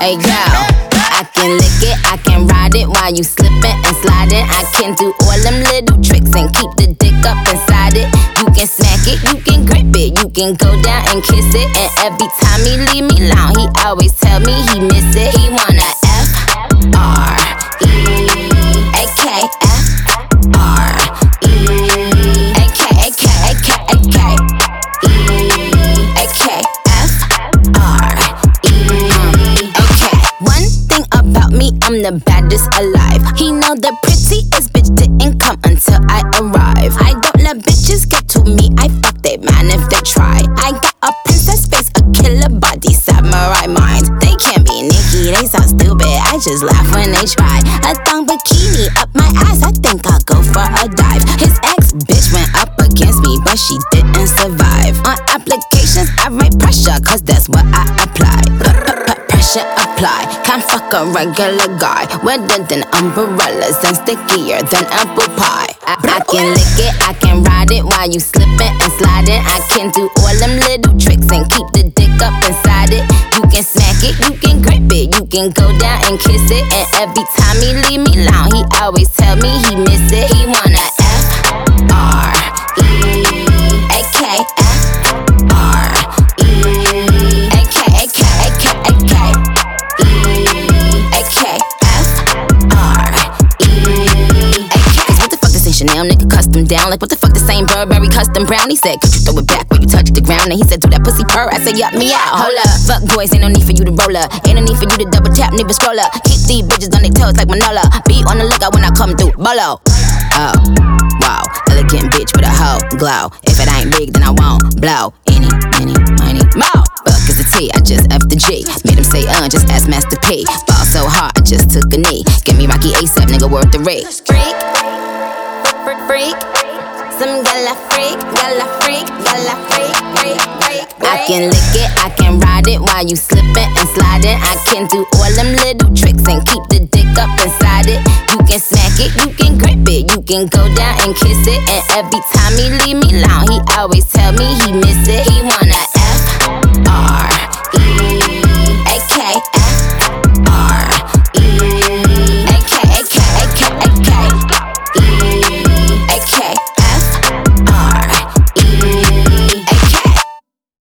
Hey girl, I can lick it, I can ride it while you slipping and sliding. I can do all them little tricks and keep the dick up inside it. You can smack it, you can grip it, you can go down and kiss it. And every time he leave me alone, he always tell me he miss it. He wanna I'm the baddest alive. He know the prettiest bitch didn't come until I arrive. I don't let bitches get to me, I fuck they man if they try. I got a princess face, a killer body, samurai mind. They can't be Nicki, they so stupid, I just laugh when they try. A thong bikini up my ass, I think I'll go for a dive. His ex bitch went up against me, but she didn't survive. On applications I write pressure, cause that's what I apply. Pressure apply, can't fuck a regular guy. Wetter than umbrellas and stickier than apple pie. I can lick it, I can ride it while you slipping and sliding. I can do all them little tricks and keep the dick up inside it. You can smack it, you can grip it, you can go down and kiss it. And every time he leave me alone, he always tell me he miss it. He wanna Chanel, nigga custom down. Like what the fuck, the same Burberry custom brown. He said, could you throw it back when you touch the ground? And he said, do that pussy purr. I said, yup, me out. Hold up, fuck boys, ain't no need for you to roll up. Ain't no need for you to double tap, nigga scroll up. Keep these bitches on their toes like Manola. Be on the lookout when I come through, bolo. Oh, wow, elegant bitch with a hoe glow. If it ain't big, then I won't blow. Any, money, more. Fuck is the T, I just F the G. Made him say, just ask Master P. Ball so hard, I just took a knee. Give me Rocky ASAP, nigga, worth the rate. Freak, some gala freak, gala freak, gala freak, freak. I can lick it, I can ride it while you slipping and sliding. I can do all them little tricks and keep the dick up inside it. You can smack it, you can grip it, you can go down and kiss it. And every time he leave me alone, he always tell me he miss it. He wanna